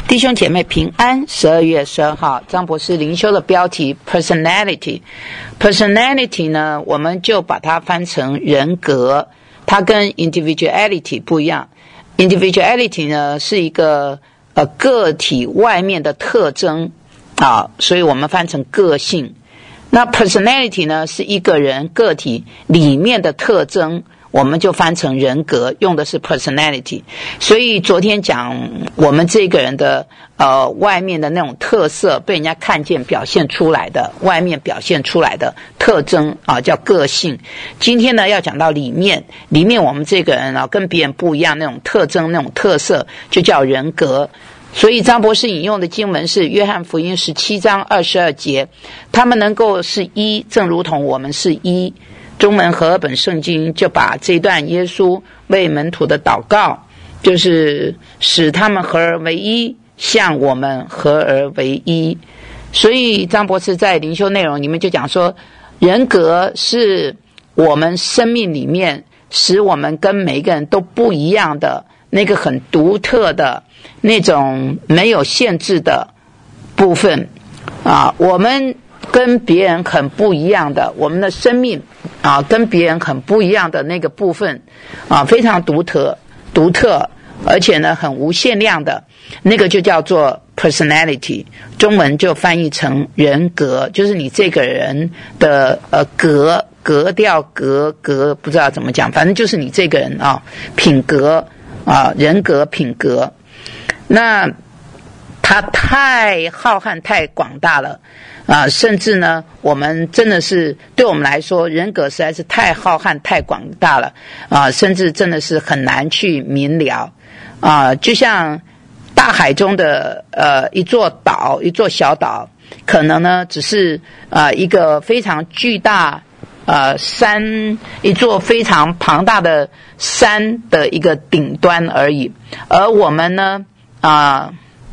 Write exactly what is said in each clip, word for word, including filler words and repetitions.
弟兄姐妹平安。十二月十二号，张博士灵修的标题 personality。 personality 呢，我们就把它翻成人格，它跟 individuality 不一样。 individuality 呢是一个呃个体外面的特征啊，所以我们翻成个性。那 personality 呢是一个人个体里面的特征，我们就翻成人格，用的是 personality。 所以昨天讲我们这个人的呃外面的那种特色被人家看见表现出来的，外面表现出来的特征啊叫个性。今天呢要讲到里面，里面我们这个人啊跟别人不一样那种特征，那种特色就叫人格。所以张博士引用的经文是约翰福音十七章二十二节，他们能够是一，正如同我们是一。中文和合本圣经就把这段耶稣为门徒的祷告，就是使他们合而为一，像我们合而为一。所以张博士在灵修内容里面就讲说，人格是我们生命里面使我们跟每一个人都不一样的那个很独特的那种没有限制的部分啊，我们跟别人很不一样的，我们的生命啊跟别人很不一样的那个部分啊，非常独特独特而且呢很无限量的那个就叫做 personality， 中文就翻译成人格，就是你这个人的呃格格调格格不知道怎么讲，反正就是你这个人啊品格啊人格品格。那它太浩瀚太广大了啊，甚至呢我们真的是对我们来说人格实在是太浩瀚太广大了啊，甚至真的是很难去明了啊。就像大海中的呃一座岛，一座小岛，可能呢只是呃一个非常巨大呃山，一座非常庞大的山的一个顶端而已，而我们呢啊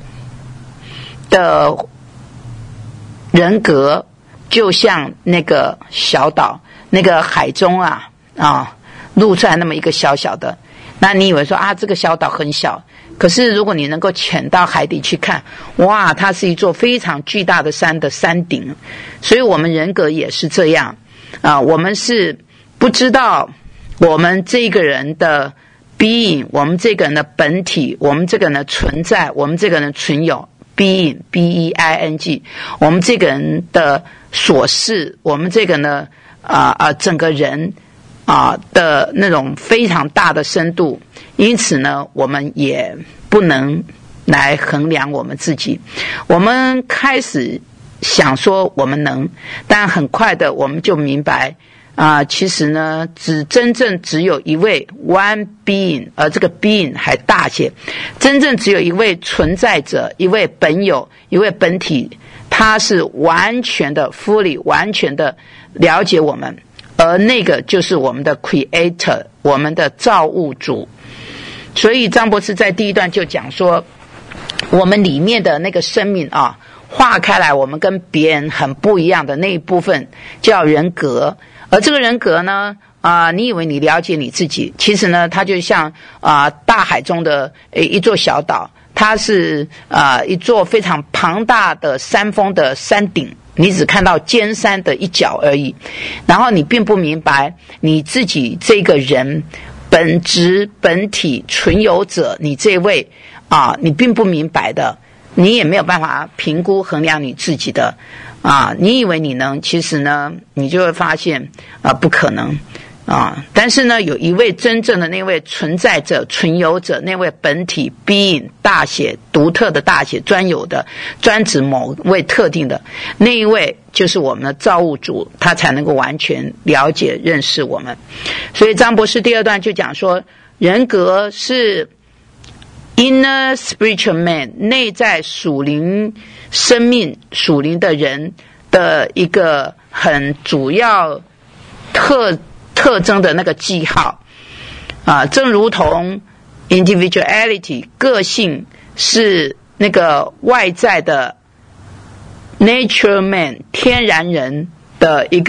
的人格就像那个小岛，那个海中啊啊露出来那么一个小小的，那你以为说啊这个小岛很小，可是如果你能够潜到海底去看，哇，它是一座非常巨大的山的山顶。所以我们人格也是这样啊，我们是不知道我们这个人的 being， 我们这个人的本体，我们这个人的存在，我们这个人的存有being B E I N G， 我们这个人的所事，我们这个呢啊啊整个人啊的那种非常大的深度，因此呢我们也不能来衡量我们自己。我们开始想说我们能，但很快的我们就明白啊、呃，其实呢，只真正只有一位 one being， 而这个 being 还大些，真正只有一位存在者，一位本有，一位本体，他是完全的 fully 完全的了解我们，而那个就是我们的 creator， 我们的造物主。所以张博士在第一段就讲说，我们里面的那个生命啊，化开来，我们跟别人很不一样的那一部分叫人格。而这个人格呢啊、呃，你以为你了解你自己，其实呢它就像啊、呃、大海中的一座小岛，它是啊、呃、一座非常庞大的山峰的山顶，你只看到尖山的一角而已，然后你并不明白你自己这个人本质本体存有者，你这位啊你并不明白的，你也没有办法评估衡量你自己的啊，你以为你能，其实呢你就会发现啊不可能啊。但是呢有一位真正的那位存在者存有者，那位本体 being 大写独特的大写专有的专指某位特定的那一位，就是我们的造物主，他才能够完全了解认识我们。所以张博士第二段就讲说，人格是inner spiritual man， 内在属灵生命属灵的人的一个很主要特特征的那个记号啊，正如同 individuality 个性是那个外在的 nature man 天然人的一个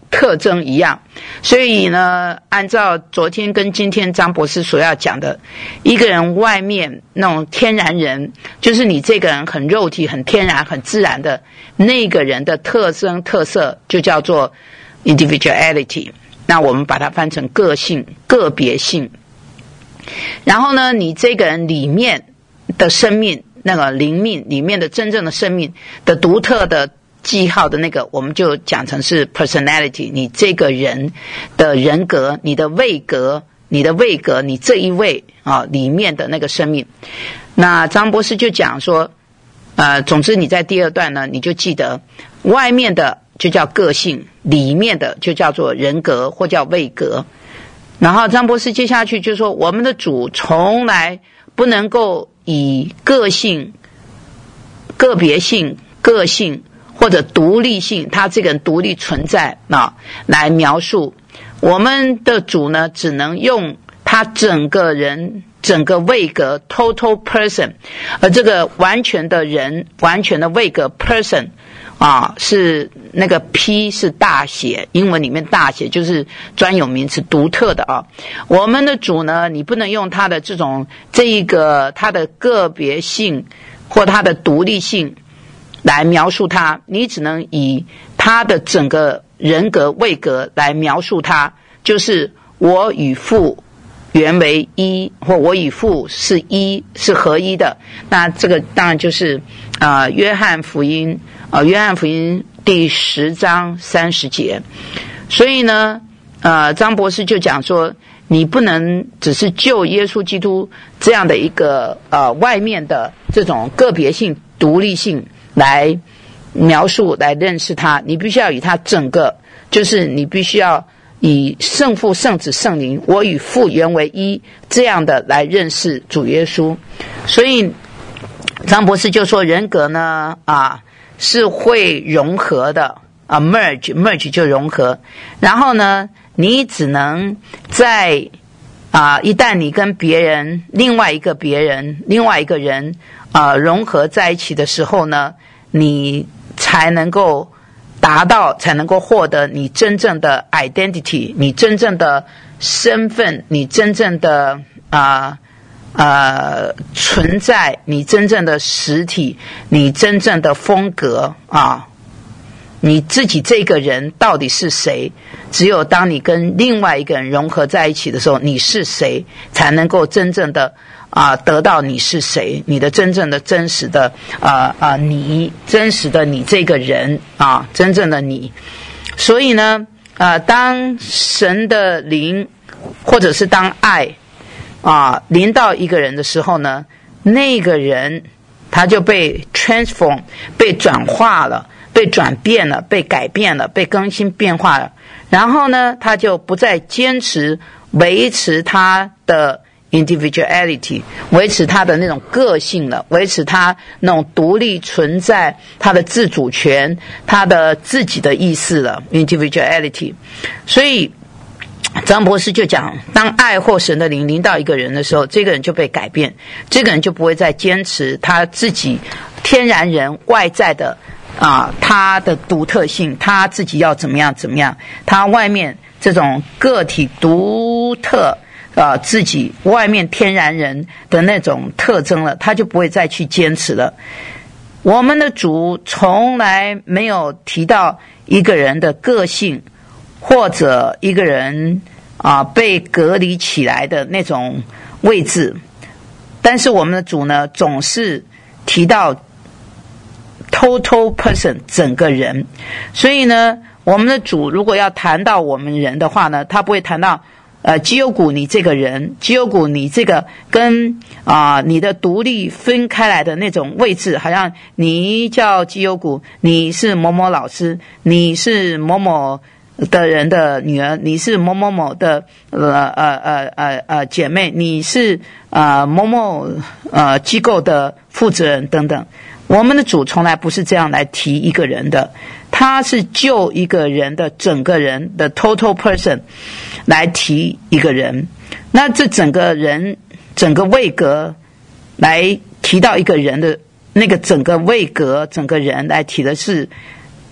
特征一样。所以呢，按照昨天跟今天张博士所要讲的，一个人外面那种天然人，就是你这个人很肉体很天然很自然的那个人的特征特色，就叫做 individuality。 那我们把它翻成个性个别性。然后呢，你这个人里面的生命，那个灵命里面的真正的生命的独特的记号的那个，我们就讲成是 personality， 你这个人的人格，你的位格，你的位格，你这一位啊里面的那个生命。那张博士就讲说，呃，总之你在第二段呢，你就记得外面的就叫个性，里面的就叫做人格或叫位格。然后张博士接下去就说，我们的主从来不能够以个性、个别性、个性或者独立性，他这个人独立存在啊来描述。我们的主呢，只能用他整个人、整个位格 total person， 而这个完全的人、完全的位格 person 啊，是那个 P 是大写，英文里面大写就是专有名词，独特的啊。我们的主呢，你不能用他的这种这一个他的个别性或他的独立性来描述他，你只能以他的整个人格位格来描述他，就是我与父原为一，或我与父是一，是合一的。那这个当然就是啊、呃，约翰福音啊、呃，约翰福音第十章三十节。所以呢，呃，张博士就讲说，你不能只是就耶稣基督这样的一个呃外面的这种个别性、独立性来描述、来认识他，你必须要以他整个，就是你必须要以圣父、圣子、圣灵，我与父原为一，这样的来认识主耶稣。所以张博士就说，人格呢啊是会融合的啊 merge merge 就融合。然后呢，你只能在啊一旦你跟别人另外一个别人另外一个人啊融合在一起的时候呢，你才能够达到，才能够获得你真正的 identity， 你真正的身份，你真正的啊呃存在，你真正的实体，你真正的风格啊，你自己这个人到底是谁？只有当你跟另外一个人融合在一起的时候，你是谁，才能够真正的啊、呃，得到你是谁，你的真正的真实的啊啊、呃，你真实的你这个人啊，真正的你。所以呢，啊、呃，当神的灵或者是当爱啊临到一个人的时候呢，那个人他就被 transform， 被转化了，被转变了，被改变了，被更新变化了。然后呢，他就不再坚持维持他的individuality， 维持他的那种个性了，维持他那种独立存在，他的自主权，他的自己的意识了 individuality。 所以张博士就讲，当爱或神的灵临到一个人的时候，这个人就被改变，这个人就不会再坚持他自己天然人外在的啊，他的独特性，他自己要怎么样怎么样，他外面这种个体独特啊，自己外面天然人的那种特征了，他就不会再去坚持了。我们的主从来没有提到一个人的个性，或者一个人啊被隔离起来的那种位置，但是我们的主呢，总是提到 total person， 整个人。所以呢，我们的主如果要谈到我们人的话呢，他不会谈到呃，基优谷你这个人，基优谷你这个跟啊、呃、你的独立分开来的那种位置，好像你叫基优谷，你是某某老师，你是某某的人的女儿，你是某某某的呃呃呃呃呃姐妹，你是呃某某呃机构的负责人等等。我们的主从来不是这样来提一个人的，他是就一个人的整个人的 total person 来提一个人。那这整个人整个位格来提到一个人的那个整个位格整个人来提的是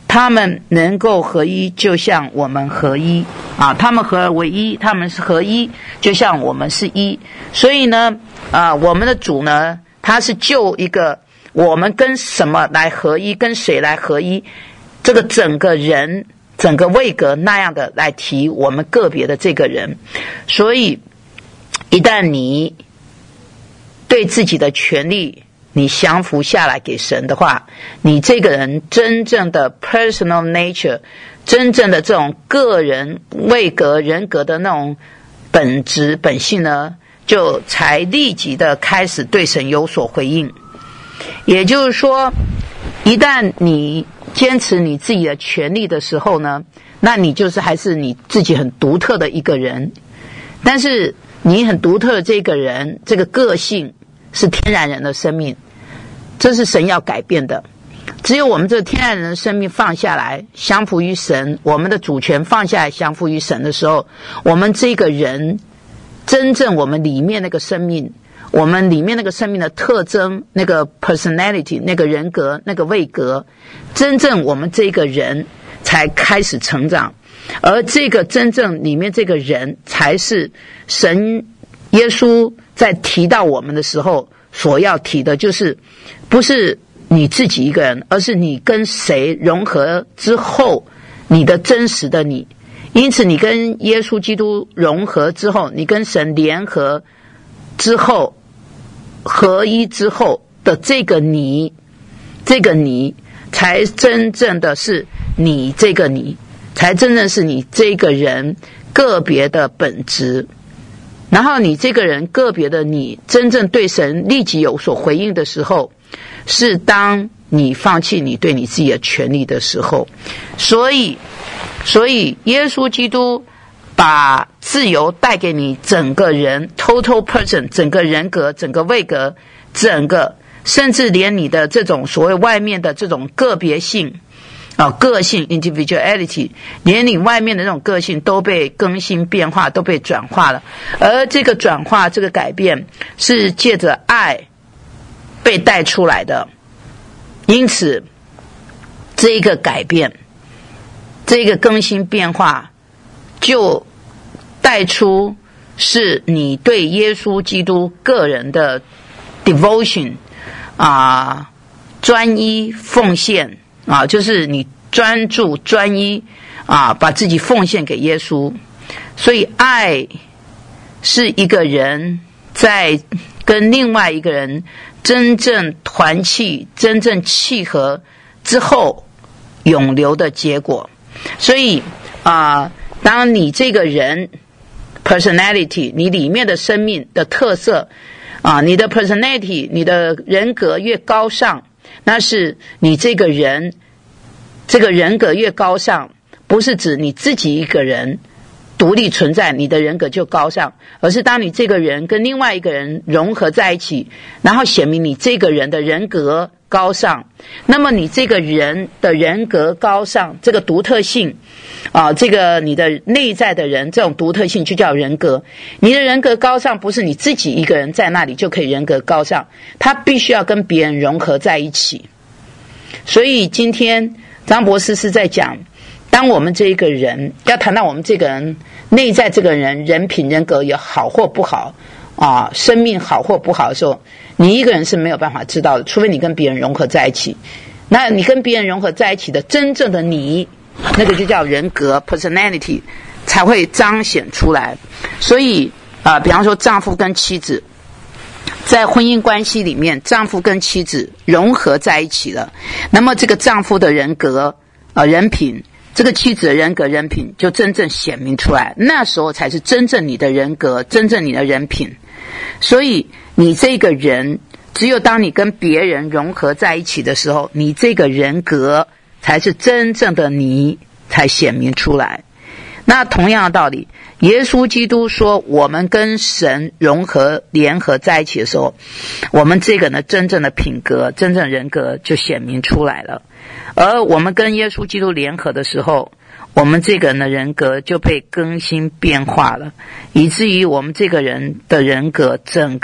他们能够合一，就像我们合一啊，他们合而为一，他们是合一，就像我们是一。所以呢，啊，我们的主呢，他是就一个我们跟什么来合一，跟谁来合一，这个整个人、整个位格那样的来提我们个别的这个人。所以，一旦你对自己的权利你降服下来给神的话，你这个人真正的 personal nature， 真正的这种个人位格人格的那种本质本性呢，就才立即的开始对神有所回应。也就是说，一旦你坚持你自己的权利的时候呢，那你就是还是你自己很独特的一个人。但是你很独特的这个人，这个个性是天然人的生命，这是神要改变的。只有我们这个天然人的生命放下来，降服于神，我们的主权放下来，降服于神的时候，我们这个人真正我们里面那个生命，我们里面那个生命的特征，那个 personality， 那个人格，那个位格，真正我们这个人才开始成长。而这个真正里面这个人，才是神耶稣在提到我们的时候所要提的，就是不是你自己一个人，而是你跟谁融合之后你的真实的你。因此你跟耶稣基督融合之后，你跟神联合之后，合一之后的这个你，这个你才真正的是你，这个你才真正是你这个人个别的本质。然后你这个人个别的你真正对神立即有所回应的时候，是当你放弃你对你自己的权利的时候。所以所以耶稣基督把自由带给你整个人 total person， 整个人格，整个位格，整个甚至连你的这种所谓外面的这种个别性啊，个性 individuality， 连你外面的那种个性都被更新变化，都被转化了。而这个转化，这个改变是借着爱被带出来的。因此这个改变，这个更新变化就带出是你对耶稣基督个人的 devotion 啊，专一奉献啊，就是你专注专一啊，把自己奉献给耶稣。所以爱是一个人在跟另外一个人真正团契，真正契合之后永留的结果。所以啊，当你这个人 personality， 你里面的生命的特色啊，你的 personality， 你的人格越高尚，那是你这个人这个人格越高尚，不是指你自己一个人独立存在你的人格就高尚，而是当你这个人跟另外一个人融合在一起，然后显明你这个人的人格高尚，那么你这个人的人格高尚，这个独特性啊，这个你的内在的人这种独特性就叫人格。你的人格高尚不是你自己一个人在那里就可以人格高尚，他必须要跟别人融合在一起。所以今天张博士是在讲，当我们这一个人要谈到我们这个人内在这个人人品人格有好或不好啊，生命好或不好的时候，你一个人是没有办法知道的，除非你跟别人融合在一起。那你跟别人融合在一起的真正的你，那个就叫人格 personality 才会彰显出来。所以啊，比方说丈夫跟妻子在婚姻关系里面，丈夫跟妻子融合在一起了，那么这个丈夫的人格啊人品，这个妻子的人格人品就真正显明出来，那时候才是真正你的人格，真正你的人品。所以你这个人只有当你跟别人融合在一起的时候，你这个人格才是真正的你才显明出来。那同样的道理，耶稣基督说我们跟神融合联合在一起的时候，我们这个呢真正的品格真正人格就显明出来了。而我们跟耶稣基督联合的时候，我们这个人的人格就被更新变化了，以至于我们这个人的人格整个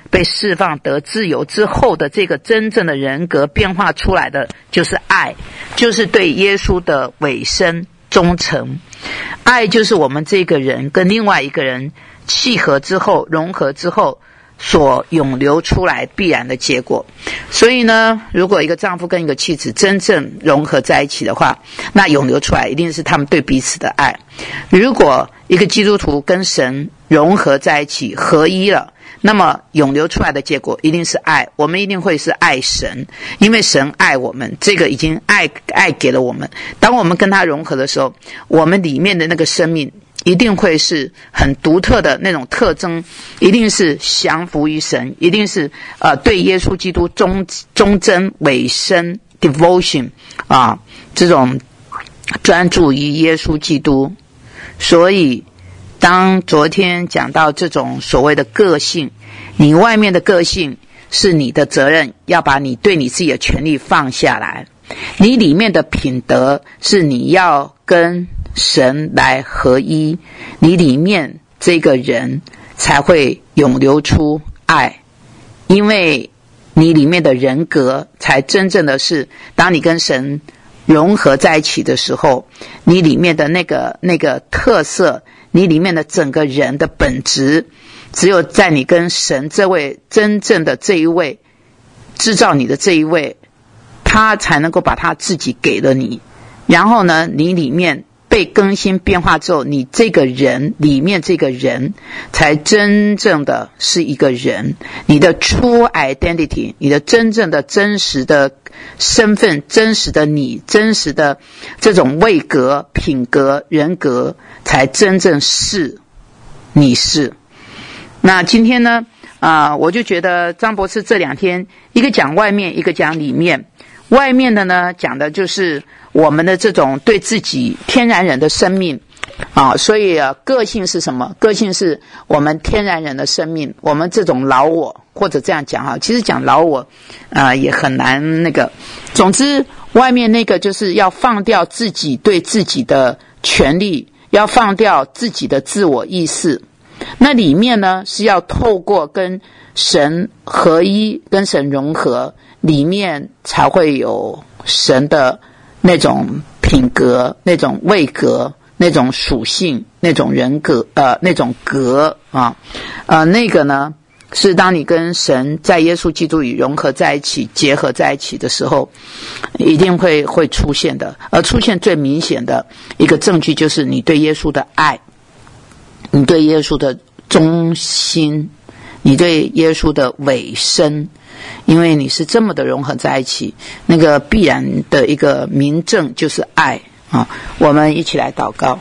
被释放得自由之后的这个真正的人格变化出来的，就是爱，就是对耶稣的委身忠诚。爱就是我们这个人跟另外一个人契合之后，融合之后所涌流出来必然的结果。所以呢，如果一个丈夫跟一个妻子真正融合在一起的话，那涌流出来一定是他们对彼此的爱。如果一个基督徒跟神融合在一起，合一了，那么涌流出来的结果一定是爱。我们一定会是爱神，因为神爱我们，这个已经爱爱给了我们。当我们跟他融合的时候，我们里面的那个生命一定会是很独特的那种特征，一定是降服于神，一定是呃对耶稣基督忠忠贞委身 devotion 啊，这种专注于耶稣基督。所以当昨天讲到这种所谓的个性，你外面的个性是你的责任，要把你对你自己的权利放下来，你里面的品德是你要跟神来合一，你里面这个人才会涌流出爱，因为你里面的人格才真正的是，当你跟神融合在一起的时候，你里面的那个那个特色，你里面的整个人的本质，只有在你跟神这位真正的这一位制造你的这一位，他才能够把他自己给了你。然后呢，你里面被更新变化之后，你这个人里面这个人才真正的是一个人，你的 true identity， 你的真正的真实的身份，真实的你，真实的这种位格品格人格才真正是你是。那今天呢啊、呃，我就觉得张博士这两天一个讲外面，一个讲里面。外面的呢讲的就是我们的这种对自己天然人的生命啊，所以啊，个性是什么？个性是我们天然人的生命，我们这种老我，或者这样讲哈，其实讲老我啊、呃、也很难那个。总之，外面那个就是要放掉自己对自己的权利，要放掉自己的自我意识。那里面呢是要透过跟神合一，跟神融合，里面才会有神的那种品格，那种位格，那种属性，那种人格，呃，那种格啊，呃，那个呢是当你跟神在耶稣基督里融合在一起，结合在一起的时候，一定会会出现的。而出现最明显的一个证据就是你对耶稣的爱，你对耶稣的忠心，你对耶稣的委身，因为你是这么的融合在一起，那个必然的一个明证就是爱啊！我们一起来祷告。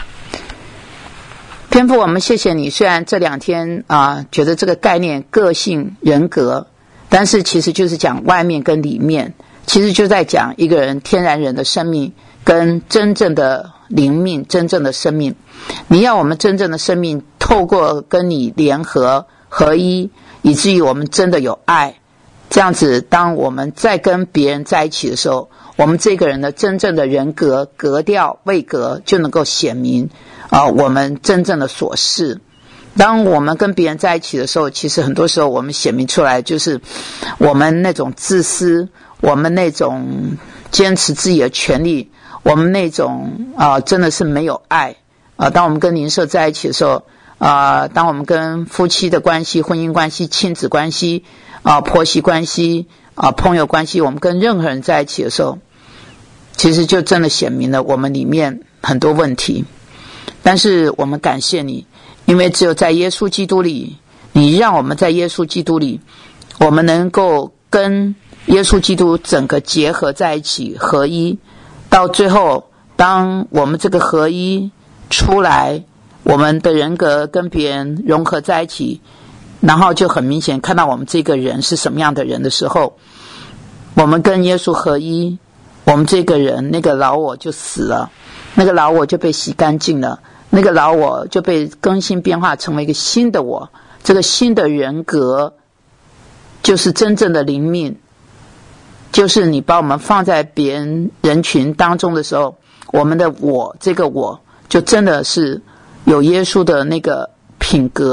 天父，我们谢谢你，虽然这两天啊觉得这个概念个性人格，但是其实就是讲外面跟里面，其实就在讲一个人天然人的生命跟真正的灵命，真正的生命。你要我们真正的生命透过跟你联合合一，以至于我们真的有爱，这样子当我们再跟别人在一起的时候，我们这个人的真正的人格格调位格就能够显明啊、呃，我们真正的所是。当我们跟别人在一起的时候，其实很多时候我们显明出来就是我们那种自私，我们那种坚持自己的权利，我们那种啊、呃、真的是没有爱啊、呃。当我们跟邻舍在一起的时候啊、呃，当我们跟夫妻的关系、婚姻关系、亲子关系啊、呃、婆媳关系啊、呃、朋友关系，我们跟任何人在一起的时候，其实就真的显明了我们里面很多问题。但是我们感谢你，因为只有在耶稣基督里，你让我们在耶稣基督里，我们能够跟耶稣基督整个结合在一起，合一。到最后，当我们这个合一出来，我们的人格跟别人融合在一起，然后就很明显看到我们这个人是什么样的人的时候，我们跟耶稣合一，我们这个人那个老我就死了，那个老我就被洗干净了，那个老我就被更新变化成为一个新的我。这个新的人格就是真正的灵命，就是你把我们放在别人人群当中的时候，我们的我这个我就真的是有耶稣的那个品格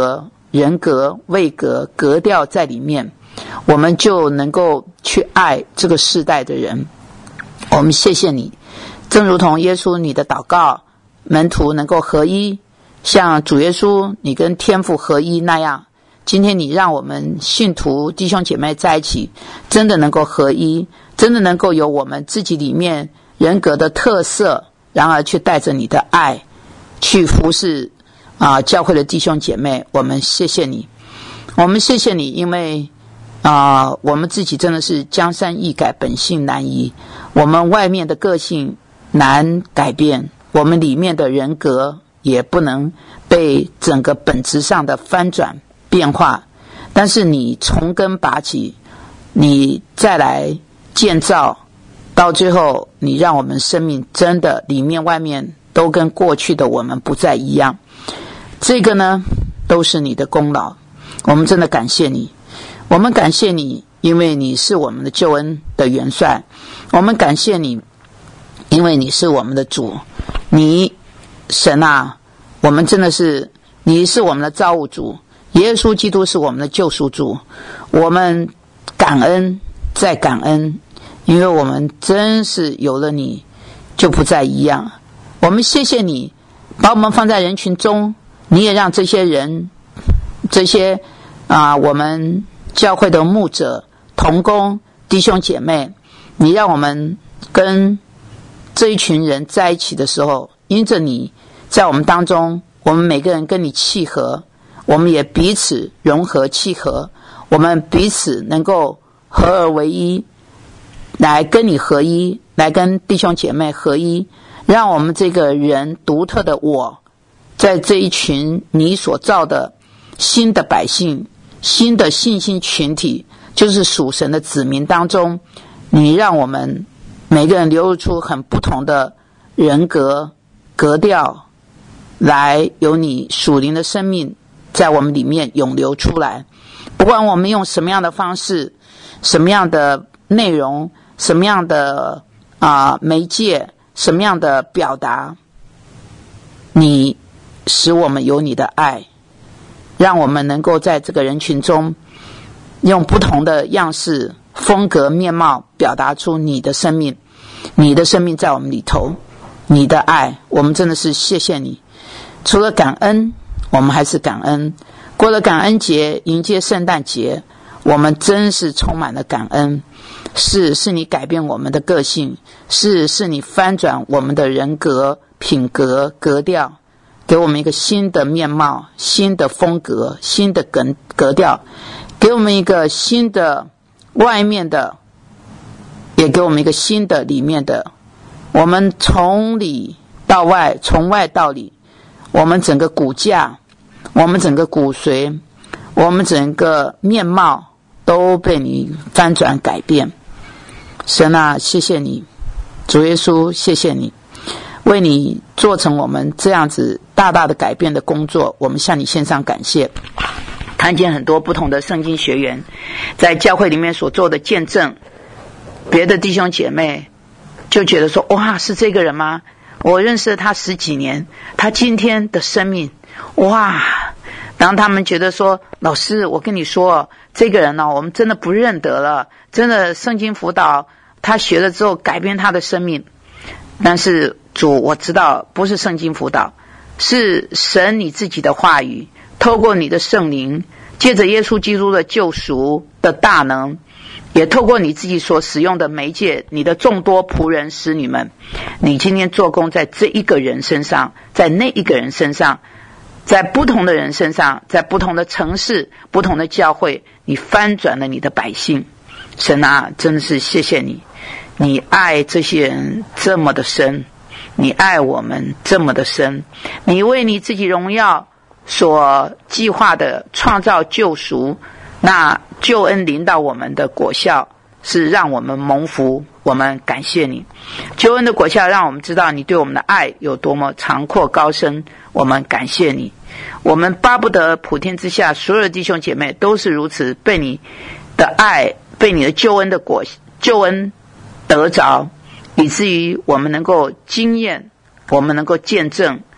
人格、位格、格调在里面，我们就能够去爱这个世代的人。我们谢谢你，正如同耶稣你的祷告，门徒能够合一，像主耶稣你跟天父合一那样，今天你让我们信徒弟兄姐妹在一起，真的能够合一，真的能够有我们自己里面人格的特色，然而去带着你的爱去服侍啊教会的弟兄姐妹。我们谢谢你，我们谢谢你，因为啊我们自己真的是江山易改，本性难移，我们外面的个性难改变，我们里面的人格也不能被整个本质上的翻转变化，但是你从根拔起，你再来建造，到最后你让我们生命真的里面外面都跟过去的我们不再一样，这个呢都是你的功劳，我们真的感谢你，我们感谢你，因为你是我们的救恩的元帅，我们感谢你，因为你是我们的主，你神啊，我们真的是你是我们的造物主，耶稣基督是我们的救赎主，我们感恩再感恩，因为我们真是有了你就不再一样。我们谢谢你把我们放在人群中，你也让这些人这些啊，我们教会的牧者同工弟兄姐妹，你让我们跟这一群人在一起的时候，因着你在我们当中，我们每个人跟你契合，我们也彼此融合契合，我们彼此能够合而为一，来跟你合一，来跟弟兄姐妹合一，让我们这个人独特的我，在这一群你所造的新的百姓，新的信心群体，就是属神的子民当中，你让我们每个人流露出很不同的人格格调，来有你属灵的生命在我们里面涌流出来。不管我们用什么样的方式，什么样的内容，什么样的啊、呃、媒介，什么样的表达，你使我们有你的爱，让我们能够在这个人群中用不同的样式风格面貌表达出你的生命，你的生命在我们里头，你的爱，我们真的是谢谢你。除了感恩，我们还是感恩，过了感恩节迎接圣诞节，我们真是充满了感恩，是是你改变我们的个性，是是你翻转我们的人格品格格调，给我们一个新的面貌，新的风格，新的格格调，给我们一个新的外面的，也给我们一个新的里面的，我们从里到外，从外到里，我们整个骨架，我们整个骨髓，我们整个面貌都被你翻转改变。神啊，谢谢你，主耶稣，谢谢你，为你做成我们这样子大大的改变的工作，我们向你献上感谢。看见很多不同的圣经学员在教会里面所做的见证，别的弟兄姐妹就觉得说，哇，是这个人吗？我认识了他十几年，他今天的生命，哇！当他们觉得说，老师，我跟你说，这个人呢、哦，我们真的不认得了，真的圣经辅导他学了之后改变他的生命。但是主，我知道不是圣经辅导，是神你自己的话语，透过你的圣灵，借着耶稣基督的救赎的大能，也透过你自己所使用的媒介，你的众多仆人使女们，你今天做工在这一个人身上，在那一个人身上，在不同的人身上，在不同的城市，不同的教会，你翻转了你的百姓。神啊，真的是谢谢你，你爱这些人这么的深，你爱我们这么的深，你为你自己荣耀所计划的创造救赎，那救恩临到我们的果效是让我们蒙福，我们感谢你。救恩的果效让我们知道你对我们的爱有多么长阔高深，我们感谢你。我们巴不得普天之下所有的弟兄姐妹都是如此被你的爱，被你的救恩的果救恩得着，以至于我们能够经验，我们能够见证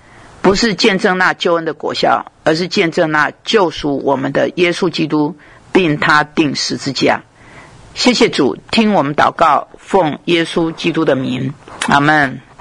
不是见证那救恩的果效，而是见证那救赎我们的耶稣基督，并他钉十字架。谢谢主，听我们祷告，奉耶稣基督的名，阿们。